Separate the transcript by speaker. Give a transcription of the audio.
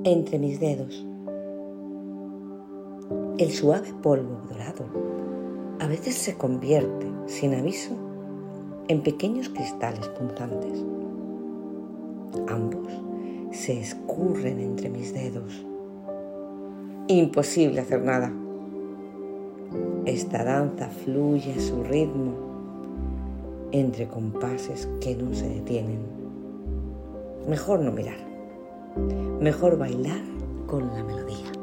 Speaker 1: entre mis dedos. El suave polvo dorado a veces se convierte, sin aviso, en pequeños cristales punzantes. Ambos se escurren entre mis dedos. Imposible hacer nada. Esta danza fluye a su ritmo, entre compases que no se detienen. Mejor no mirar. Mejor bailar con la melodía.